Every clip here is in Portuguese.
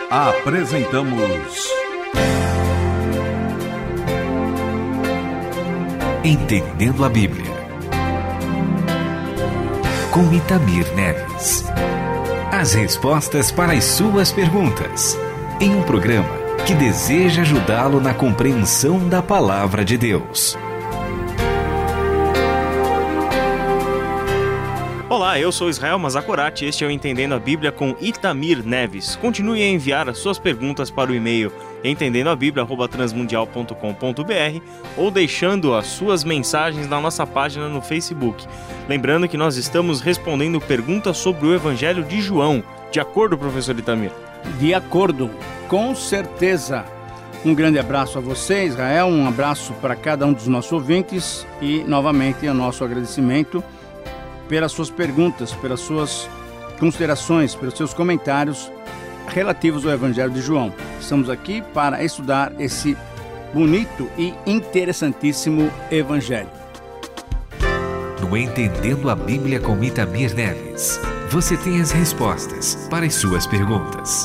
Apresentamos Entendendo a Bíblia, com Itamir Neves. As respostas para as suas perguntas, em um programa que deseja ajudá-lo na compreensão da Palavra de Deus. Olá, eu sou Israel Mazakorati e este é o Entendendo a Bíblia com Itamir Neves. Continue a enviar as suas perguntas para o e-mail entendendoabiblia@transmundial.com.br ou deixando as suas mensagens na nossa página no Facebook. Lembrando que nós estamos respondendo perguntas sobre o Evangelho de João. De acordo, professor Itamir? De acordo, com certeza. Um grande abraço a você, Israel, um abraço para cada um dos nossos ouvintes e, novamente, o nosso agradecimento pelas suas perguntas, pelas suas considerações, pelos seus comentários relativos ao Evangelho de João. Estamos aqui para estudar esse bonito e interessantíssimo Evangelho. No Entendendo a Bíblia com Itamir Neves, você tem as respostas para as suas perguntas.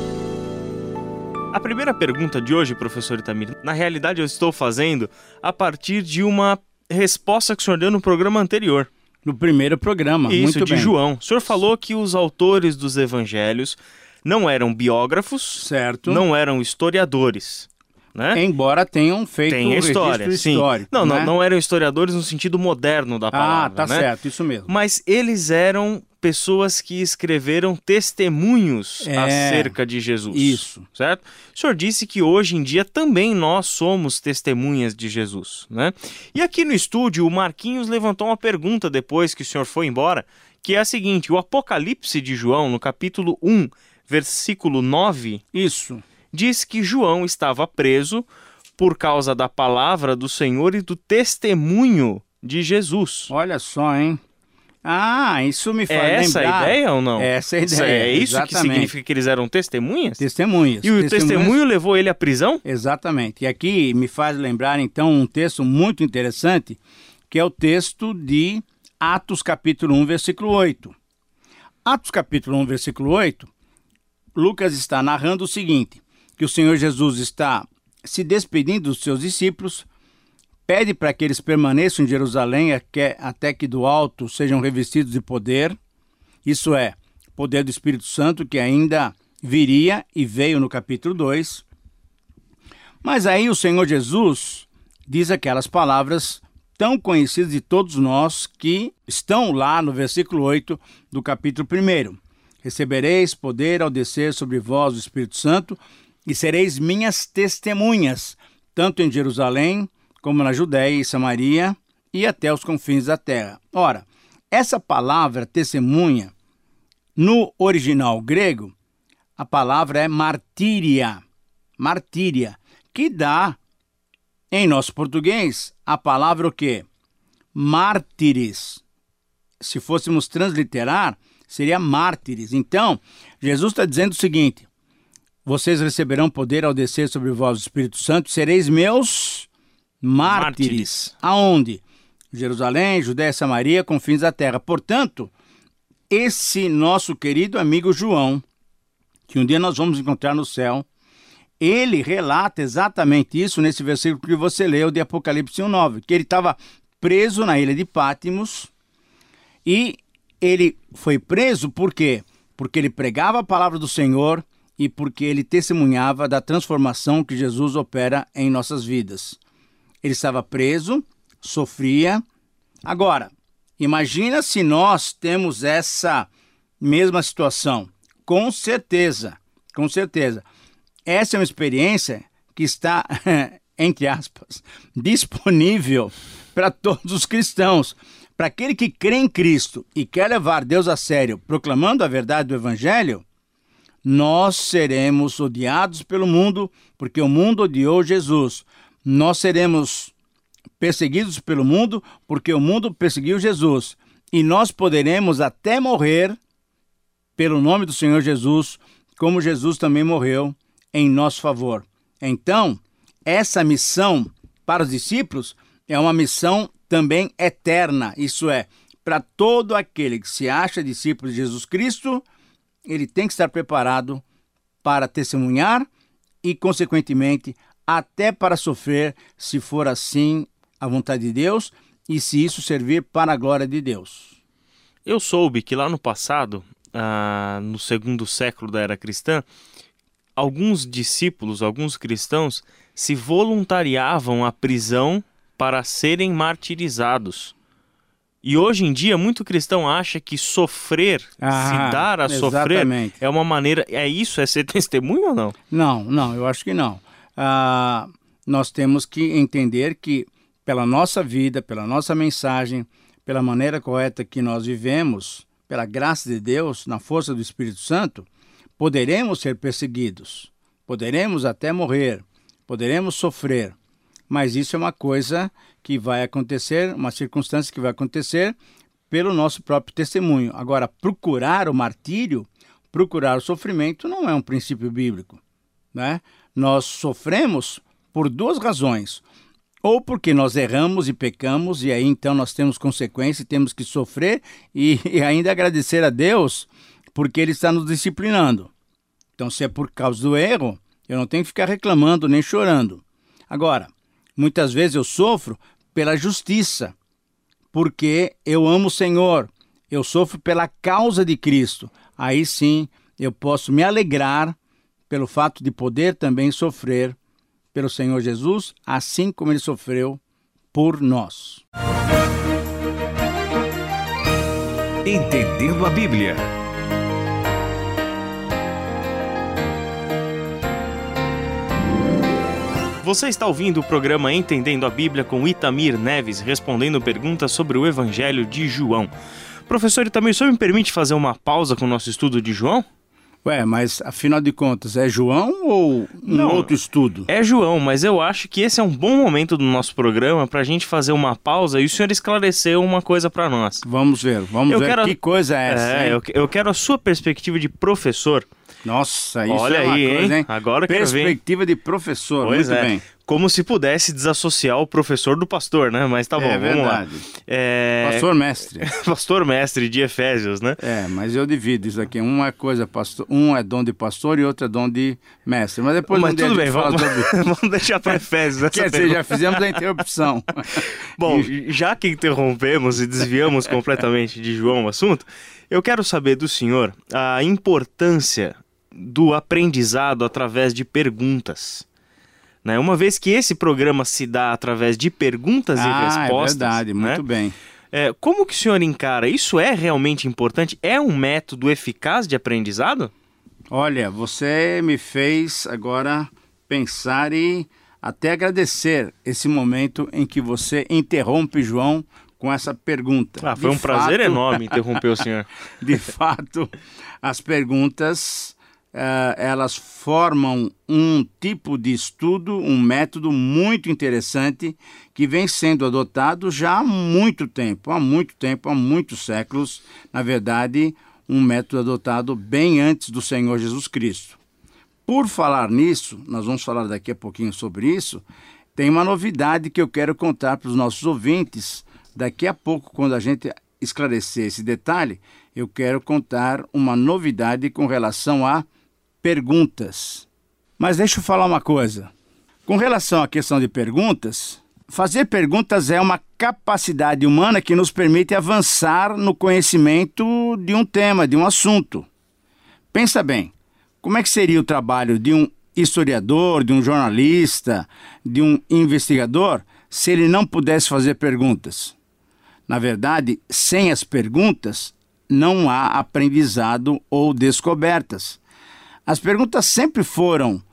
A primeira pergunta de hoje, professor Itamir, na realidade eu estou fazendo a partir de uma resposta que o senhor deu no programa anterior. No primeiro programa, Isso, muito de bem. João. O senhor falou que os autores dos evangelhos não eram biógrafos, Certo. não eram historiadores, né? Embora tenham feito Tem a história, registro sim. histórico. Não, né? não eram historiadores no sentido moderno da palavra, né? Certo, isso mesmo. Mas eles eram pessoas que escreveram testemunhos acerca de Jesus. Isso. Certo? O senhor disse que hoje em dia também nós somos testemunhas de Jesus, né? E aqui no estúdio, o Marquinhos levantou uma pergunta depois que o senhor foi embora, que é a seguinte: o Apocalipse de João, no capítulo 1, versículo 9, Isso. diz que João estava preso por causa da palavra do Senhor e do testemunho de Jesus. Olha só, hein? Isso me faz É essa lembrar... a ideia ou não? Essa é a ideia, É isso que exatamente. significa que eles eram testemunhas? Testemunhas. E o testemunho levou ele à prisão? Exatamente. E aqui me faz lembrar, então, um texto muito interessante, que é o texto de Atos capítulo 1, versículo 8. Atos capítulo 1, versículo 8, Lucas está narrando o seguinte, que o Senhor Jesus está se despedindo dos seus discípulos, pede para que eles permaneçam em Jerusalém até que do alto sejam revestidos de poder, isso é, poder do Espírito Santo, que ainda viria e veio no capítulo 2. Mas aí o Senhor Jesus diz aquelas palavras tão conhecidas de todos nós que estão lá no versículo 8 do capítulo 1. Recebereis poder ao descer sobre vós o Espírito Santo e sereis minhas testemunhas, tanto em Jerusalém como na Judéia e Samaria e até os confins da terra. Ora, essa palavra testemunha, no original grego, a palavra é martíria, que dá, em nosso português, a palavra o quê? Mártires. Se fôssemos transliterar, seria mártires. Então, Jesus está dizendo o seguinte: vocês receberão poder ao descer sobre vós o Espírito Santo, sereis meus mártires. Aonde? Jerusalém, Judéia, Samaria, confins da terra. Portanto, esse nosso querido amigo João, que um dia nós vamos encontrar no céu, ele relata exatamente isso nesse versículo que você leu de Apocalipse 1:9, que ele estava preso na ilha de Pátimos e ele foi preso por quê? Porque ele pregava a palavra do Senhor e porque ele testemunhava da transformação que Jesus opera em nossas vidas. Ele estava preso, sofria. Agora, imagina se nós temos essa mesma situação. Com certeza. Essa é uma experiência que está, entre aspas, disponível para todos os cristãos. Para aquele que crê em Cristo e quer levar Deus a sério, proclamando a verdade do Evangelho, nós seremos odiados pelo mundo, porque o mundo odiou Jesus. Nós seremos perseguidos pelo mundo, porque o mundo perseguiu Jesus. E nós poderemos até morrer pelo nome do Senhor Jesus, como Jesus também morreu em nosso favor. Então, essa missão para os discípulos é uma missão também eterna, isso é, para todo aquele que se acha discípulo de Jesus Cristo, ele tem que estar preparado para testemunhar e, consequentemente, até para sofrer, se for assim a vontade de Deus e se isso servir para a glória de Deus. Eu soube que lá no passado, no segundo século da era cristã, alguns discípulos, alguns cristãos, se voluntariavam à prisão para serem martirizados. E hoje em dia, muito cristão acha que sofrer, se dar a sofrer, exatamente. é uma maneira... É isso? É ser testemunho ou não? Não, eu acho que não. Nós temos que entender que pela nossa vida, pela nossa mensagem, pela maneira correta que nós vivemos, pela graça de Deus, na força do Espírito Santo, poderemos ser perseguidos, poderemos até morrer, poderemos sofrer, mas isso é uma coisa que vai acontecer, uma circunstância que vai acontecer pelo nosso próprio testemunho. Agora, procurar o martírio, procurar o sofrimento não é um princípio bíblico, né? Nós sofremos por duas razões. Ou porque nós erramos e pecamos, e aí então nós temos consequência e temos que sofrer e ainda agradecer a Deus porque Ele está nos disciplinando. Então, se é por causa do erro, eu não tenho que ficar reclamando nem chorando. Agora, muitas vezes eu sofro pela justiça, porque eu amo o Senhor, eu sofro pela causa de Cristo. Aí sim, eu posso me alegrar pelo fato de poder também sofrer pelo Senhor Jesus, assim como Ele sofreu por nós. Entendendo a Bíblia. Você está ouvindo o programa Entendendo a Bíblia com Itamir Neves, respondendo perguntas sobre o Evangelho de João. Professor Itamir, o senhor me permite fazer uma pausa com o nosso estudo de João? Mas afinal de contas, é João ou outro estudo? É João, mas eu acho que esse é um bom momento do nosso programa para a gente fazer uma pausa e o senhor esclarecer uma coisa para nós. Vamos ver que coisa é essa. Eu quero a sua perspectiva de professor. Nossa, isso Olha é uma aí, coisa, hein? Agora que perspectiva de professor, pois muito bem. Como se pudesse desassociar o professor do pastor, né? Mas tá bom, vamos lá. Pastor mestre. Pastor mestre de Efésios, né? Mas eu divido isso aqui. Um é dom de pastor e outro é dom de mestre. Mas depois tudo bem, vamos deixar para Efésios. Quer dizer, já fizemos a interrupção. Bom, já que interrompemos e desviamos completamente de João o assunto, eu quero saber do senhor a importância do aprendizado através de perguntas. Né? Uma vez que esse programa se dá através de perguntas e respostas... É verdade, muito bem. Como que o senhor encara? Isso é realmente importante? É um método eficaz de aprendizado? Olha, você me fez agora pensar e até agradecer esse momento em que você interrompe João com essa pergunta. Foi um prazer enorme interromper o senhor. De fato, as perguntas... elas formam um tipo de estudo, um método muito interessante que vem sendo adotado já há muito tempo, há muitos séculos. Na verdade, um método adotado bem antes do Senhor Jesus Cristo. Por falar nisso, nós vamos falar daqui a pouquinho sobre isso, tem uma novidade que eu quero contar para os nossos ouvintes. Daqui a pouco, quando a gente esclarecer esse detalhe, eu quero contar uma novidade com relação a perguntas. Mas deixa eu falar uma coisa. Com relação à questão de perguntas, fazer perguntas é uma capacidade humana que nos permite avançar no conhecimento de um tema, de um assunto. Pensa bem, como é que seria o trabalho de um historiador, de um jornalista, de um investigador, se ele não pudesse fazer perguntas? Na verdade, sem as perguntas, não há aprendizado ou descobertas. As perguntas sempre foram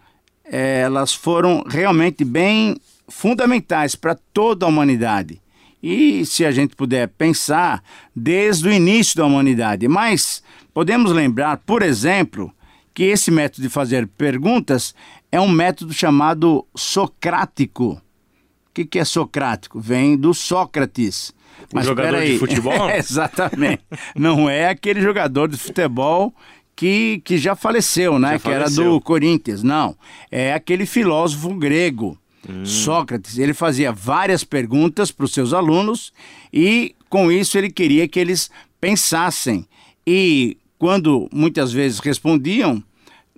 realmente bem fundamentais para toda a humanidade. E se a gente puder pensar, desde o início da humanidade. Mas podemos lembrar, por exemplo, que esse método de fazer perguntas é um método chamado socrático. O que é socrático? Vem do Sócrates. Mas jogador de futebol? Exatamente. Não é aquele jogador de futebol que já faleceu, né? Que era do Corinthians. Não, é aquele filósofo grego, Sócrates. Ele fazia várias perguntas para os seus alunos e, com isso, ele queria que eles pensassem. E, quando muitas vezes respondiam,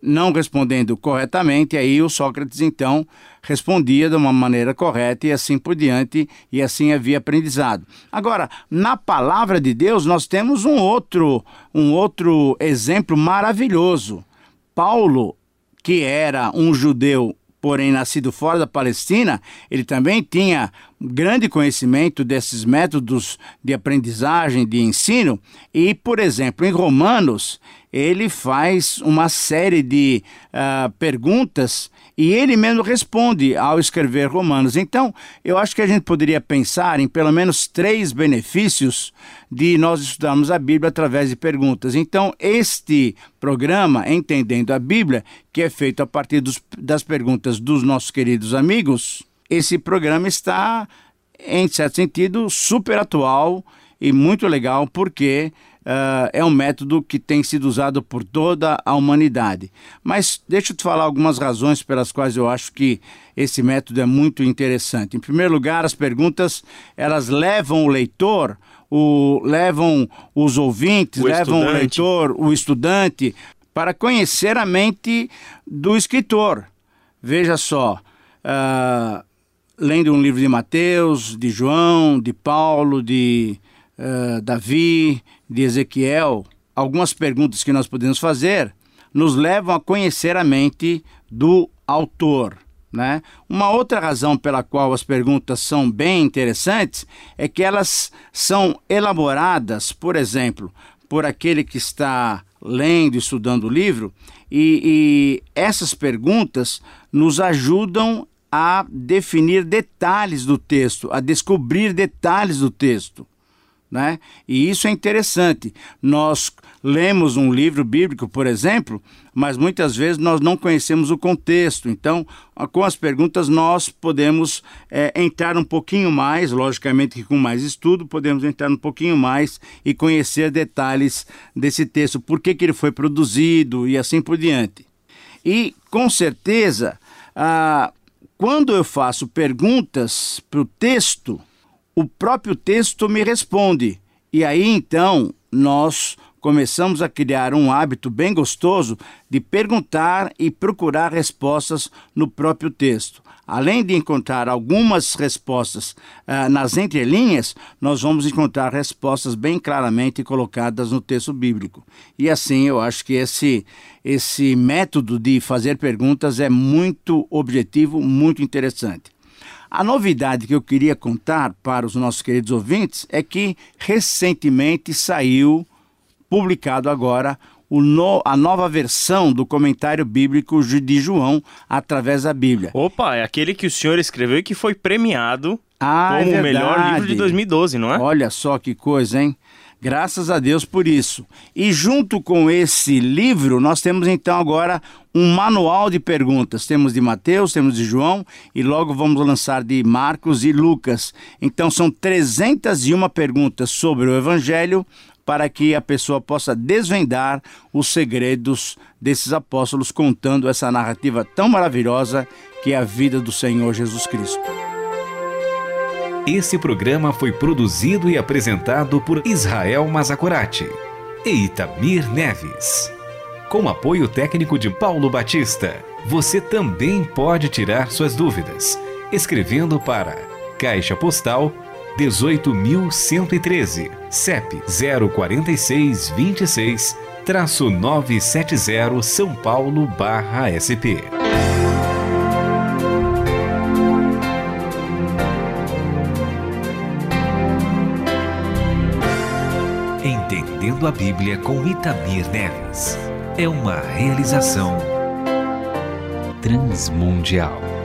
não respondendo corretamente, aí o Sócrates então respondia de uma maneira correta e assim por diante, e assim havia aprendizado. Agora, na palavra de Deus, nós temos um outro exemplo maravilhoso. Paulo, que era um judeu, porém nascido fora da Palestina, ele também tinha grande conhecimento desses métodos de aprendizagem, de ensino, e, por exemplo, em Romanos, ele faz uma série de perguntas e ele mesmo responde ao escrever Romanos. Então, eu acho que a gente poderia pensar em pelo menos 3 benefícios de nós estudarmos a Bíblia através de perguntas. Então, este programa, Entendendo a Bíblia, que é feito a partir das perguntas dos nossos queridos amigos, esse programa está, em certo sentido, super atual e muito legal, porque é um método que tem sido usado por toda a humanidade. Mas deixa eu te falar algumas razões pelas quais eu acho que esse método é muito interessante. Em primeiro lugar, as perguntas, elas levam o leitor, levam os ouvintes, levam o leitor, o estudante, para conhecer a mente do escritor. Veja só, lendo um livro de Mateus, de João, de Paulo, de Davi, de Ezequiel, algumas perguntas que nós podemos fazer nos levam a conhecer a mente do autor, né? Uma outra razão pela qual as perguntas são bem interessantes é que elas são elaboradas, por exemplo, por aquele que está lendo e estudando o livro, e essas perguntas nos ajudam a definir detalhes do texto, a descobrir detalhes do texto, né? E isso é interessante. Nós lemos um livro bíblico, por exemplo, mas muitas vezes nós não conhecemos o contexto. Então, com as perguntas nós podemos entrar um pouquinho mais, logicamente que com mais estudo, podemos entrar um pouquinho mais e conhecer detalhes desse texto, por que ele foi produzido e assim por diante. E, com certeza, quando eu faço perguntas para o texto, o próprio texto me responde. E aí, então, nós começamos a criar um hábito bem gostoso de perguntar e procurar respostas no próprio texto. Além de encontrar algumas respostas nas entrelinhas, nós vamos encontrar respostas bem claramente colocadas no texto bíblico. E assim, eu acho que esse método de fazer perguntas é muito objetivo, muito interessante. A novidade que eu queria contar para os nossos queridos ouvintes é que recentemente saiu, publicado agora, a nova versão do comentário bíblico de João através da Bíblia. Opa, é aquele que o senhor escreveu e que foi premiado como o melhor livro de 2012, não é? Olha só que coisa, hein? Graças a Deus por isso. E junto com esse livro, nós temos então agora um manual de perguntas. Temos de Mateus, temos de João e logo vamos lançar de Marcos e Lucas. Então são 301 perguntas sobre o Evangelho para que a pessoa possa desvendar os segredos desses apóstolos, contando essa narrativa tão maravilhosa que é a vida do Senhor Jesus Cristo. Esse programa foi produzido e apresentado por Israel Mazakorati e Itamir Neves. Com apoio técnico de Paulo Batista, você também pode tirar suas dúvidas, escrevendo para Caixa Postal 18.113, CEP 04626-970 São Paulo /SP. Entendendo a Bíblia com Itamir Neves. É uma realização Transmundial.